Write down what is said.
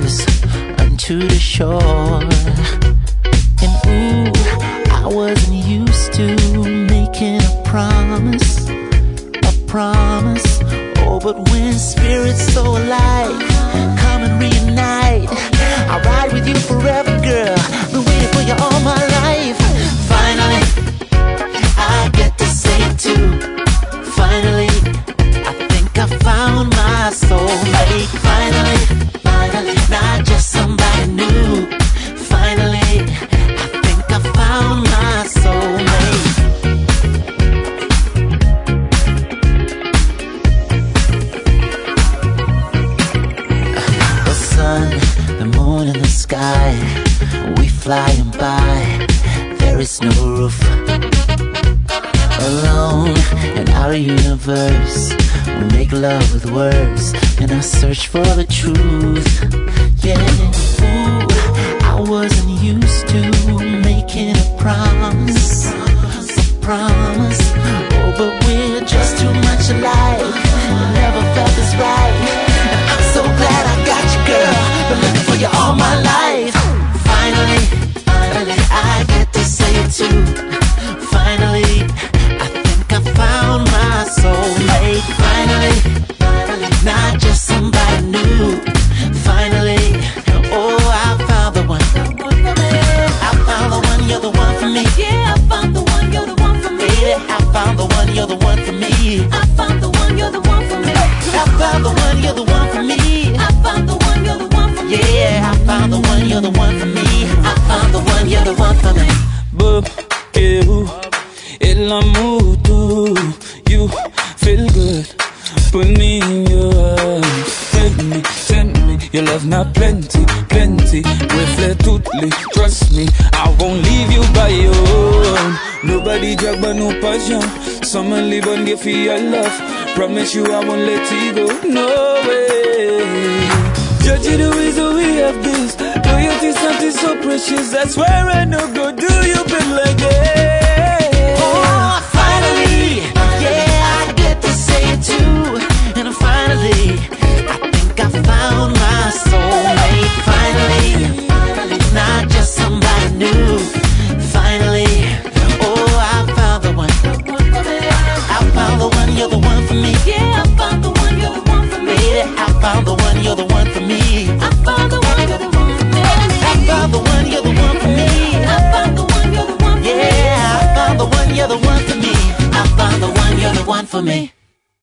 close unto the shore. And ooh, I wasn't used to making a promise. Oh, but when spirits so alike come and reunite, I'll ride with you forever, girl. Been waiting for you all my life. Finally, I get to say it too. Finally, I think I found my soulmate. Finally, not just somebody new. Finally, I think I found my soulmate. The sun, the moon, and the sky, we flying by. There is no roof. Alone in our universe, we make love with words in our search for the truth. Yeah, ooh, I wasn't used to making a promise. Oh, but we're just too much alike. Never felt this right. And I'm so glad I got you, girl. Been looking for you all my life. Finally, I get to say it too. Finally, I think I found my soulmate. Finally, not just somebody new. Finally, oh, I found the one. I found the one, you're the one for me. Yeah, I found the one, you're the one for me. Yeah, I found the one, you're the one for me. I found the one, you're the one for me. I found the one, you're the one for me. I found the one, you're the one for me. Yeah, I found the one, you're the one for me. I found the one, you're the one for me. Bob, you, el amor, you feel good. Put me in your arms. Tell me, your love not plenty. Reflect totally, trust me, I won't leave you by your own. Nobody drag but no passion. Someone live and give you your love. Promise you I won't let you go, no way. Judging the ways that we have this. Loyalty is something so precious. That's where I know go do you been like that. Oh, finally, yeah, I get to say it too. And finally, I think I found my soulmate. Finally, not just somebody new. Finally, oh, I found the one. I found the one, you're the one for me. Yeah, I found the one, you're the one for me. Yeah, I found the one, you're the one for me. I found the one, you're the one for me. I found the one, you're the one for me. I found the one, you're the one for me. Yeah, I found the one, you're the one for me. I found the one, you're the one for me.